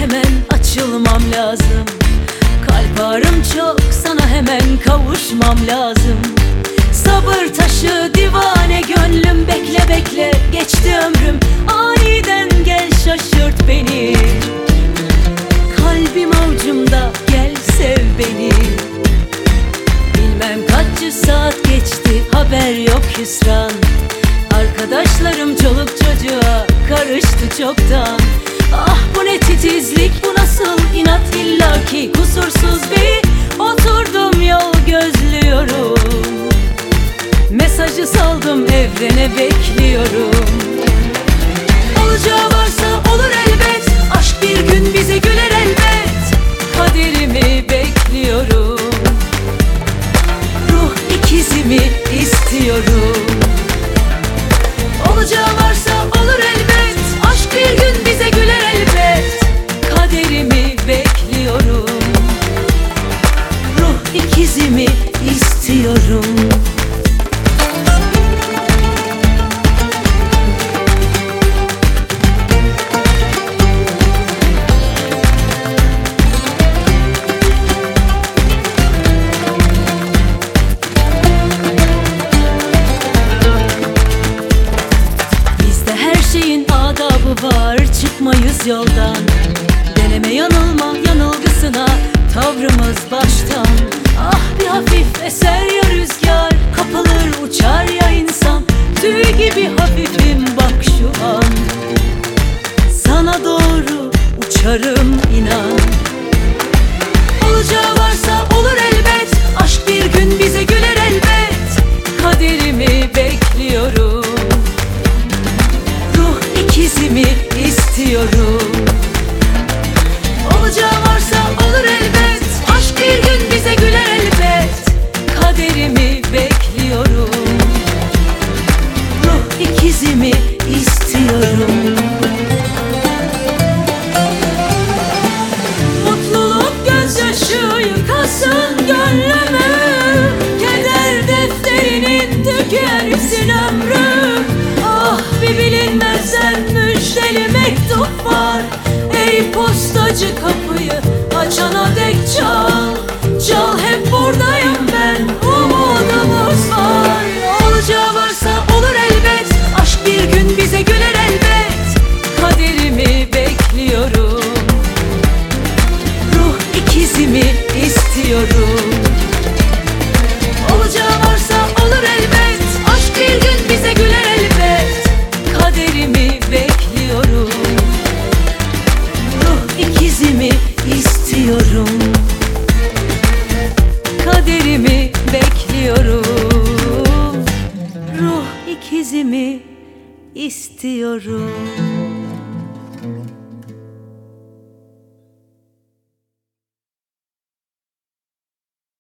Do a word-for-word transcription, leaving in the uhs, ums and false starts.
hemen açılmam lazım. Kalp ağrım çok, sana hemen kavuşmam lazım. Sabır taşı divane gönlüm, bekle bekle geçti ömrüm. Aniden gel şaşırt beni, kalbim avucumda, gel sev beni. Bilmem kaç saat geçti, haber yok hüsran. Arkadaşlarım çoluk çocuğa karıştı çoktan. Ah bu ne titizlik, bu nasıl inat, illaki kusursuz bir oturdum yol gözlüyorum. Mesajı saldım evrene, bekliyorum. Olacağı varsa olur elbet, aşk bir gün bize güler elbet. Kaderimi bekliyorum, ruh ikizimi istiyorum. Olacağı varsa olur elbet, aşk bir gün bize güler elbet. Kaderimi bekliyorum, ruh ikizimi istiyorum. Var, çıkmayız yoldan. Deneme yanılma yanılgısına, tavrımız baştan. Ah bir hafif eser ya rüzgar, kapılır uçar ya insan. Tüy gibi hafifim bak şu an, sana doğru uçarım inan. Olacağı varsa olur elbet, aşk bir gün bize güler elbet. Kaderimi bekliyorum, ikizimi istiyorum. Olacağı varsa olur elbet, aşk bir gün bize güler elbet. Kaderimi bekliyorum, ruh ikizimi istiyorum. Mutluluk gözyaşı yıkasın gönlümü, keder defterinin tükensin ömrü. Ah bir bilinmezden müjdeli mektup var. Ey postacı kapıyı açana dek çal. Çal hep buradayım ben, umudumuz var. Olacağı varsa olur elbet, aşk bir gün bize güler elbet. Kaderimi bekliyorum, ruh ikizimi istiyorum. Olacağı varsa olur elbet, aşk bir gün bize güler elbet. Kaderimi bekliyorum, ruh ikizimi istiyorum. Kaderimi bekliyorum, ruh ikizimi istiyorum.